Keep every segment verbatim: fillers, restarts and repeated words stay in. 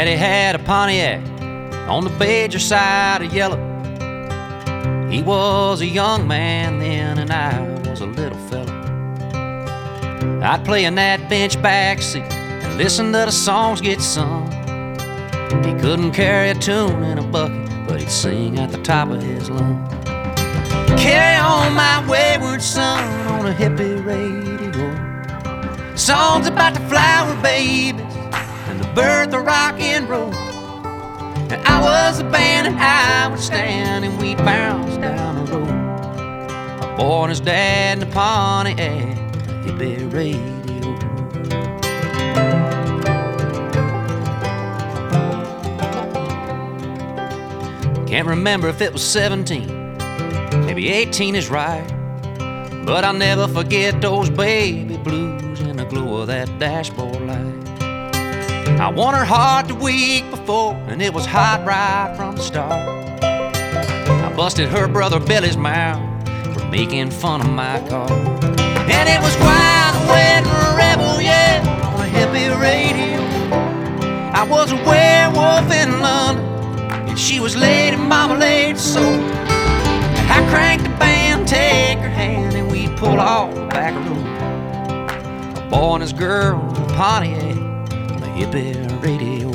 Daddy had a Pontiac on the Bajer side of yellow. He was a young man then, and I was a little fella. I'd play in that bench backseat and listen to the songs get sung. He couldn't carry a tune in a bucket, but he'd sing at the top of his lungs. Carry on my wayward son on a hippie radio. Songs about the flower babies and the birth of rock and roll. And I was the band and I would stand and we'd bounce down the road. My boy and his dad in the Pontiac, hippie radio. Can't remember if it was seventeen, maybe eighteen is right, but I'll never forget those baby blues in the glow of that dashboard light. I won her heart the week before, and it was hot right from the start. I busted her brother Billy's mouth for making fun of my car. And it was quite a wedding rebel, yeah, on a hippie radio. I was a werewolf in London, and she was Lady Marmalade soul. I cranked the band, take her hand, and we pull off the back road. A boy and his girl in a Pontiac on the hippie radio.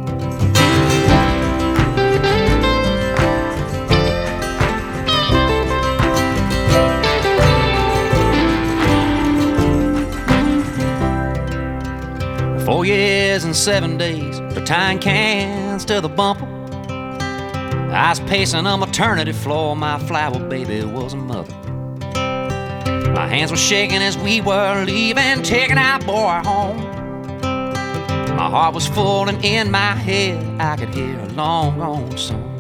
Four years and seven days, for tying cans to the bumper. I was pacing a maternity floor, my flower baby was a mother. My hands were shaking as we were leaving, taking our boy home. My heart was full and in my head I could hear a long gone song.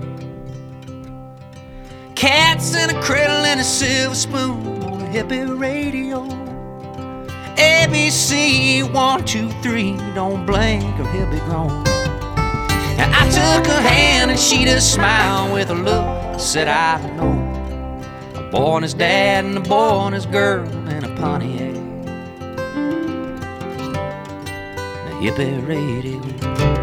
Cats in a cradle and a silver spoon on a hippie radio. A B C, one, two, three, don't blink or he'll be gone. And I took her hand and she just smiled with a look. I said, I know a boy and his dad and a boy and his girl in a Pontiac, the hippie radio.